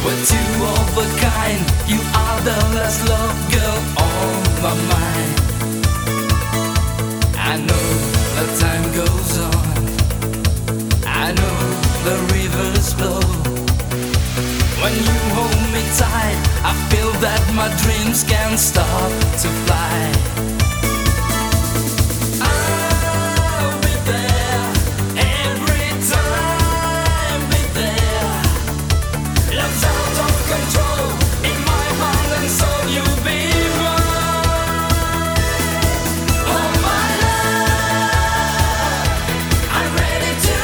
We're two of a kind. You are the last love girl on my mind. I know the time goes on. I know the rivers flow. When you hold me tight, I feel that my dreams can't stop to fly. I'll be there every time, be there. Love's out of control in my heart and soul. You'll be mine. Oh my love, I'm ready to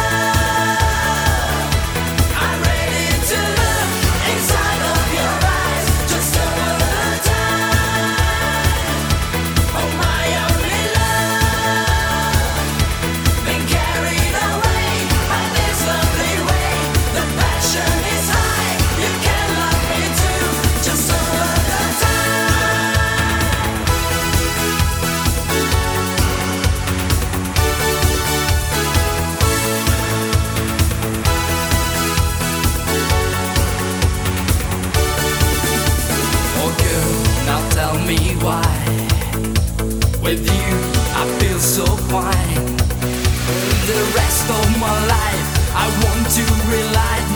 love. I'm ready to look inside of your eyes just over the time. Oh my only love, been carried away by this lovely way. The passion is high, you can love me too, just over the time. Oh girl, now tell me why. With you, I feel so fine. The rest of my life, I want to rely